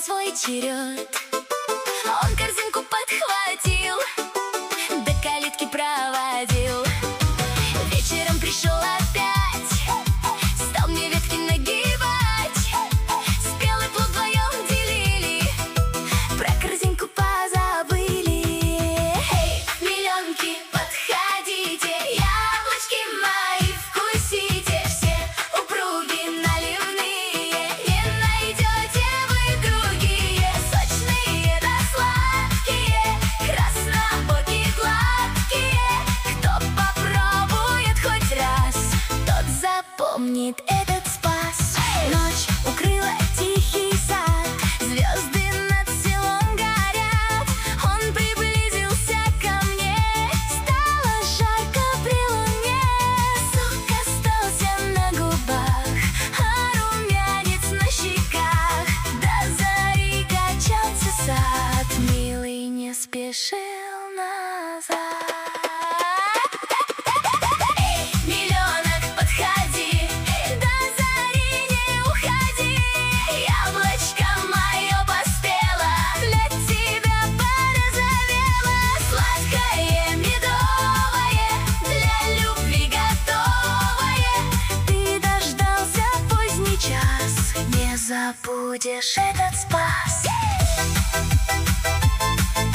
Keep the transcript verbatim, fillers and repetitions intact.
свой черед. Он корзинку подхватил, до калитки проводил. Вечером пришел опять, стал мне ветки нагибать. Спелый плод вдвоем делили, про корзинку позабыли. Эй, миллионки, подходите, яблочки мои вкусите. Все упруги наливные, не найдете вы другие. Сочные да сладкие, краснобокие гладкие. Кто попробует хоть раз, тот запомнит этот спас. Ночь укрыла тихий сад, звезды над селом горят. Он приблизился ко мне, стало жарко при луне. Сок остался на губах, а румянец на щеках. До зари качался сад, милый не спешил назад. Эй, миллионок, подходи, до зари не уходи. Яблочко мое поспело, для тебя порозовело. Сладкое, медовое, для любви готовое. Ты дождался поздний час, не забудешь этот спас.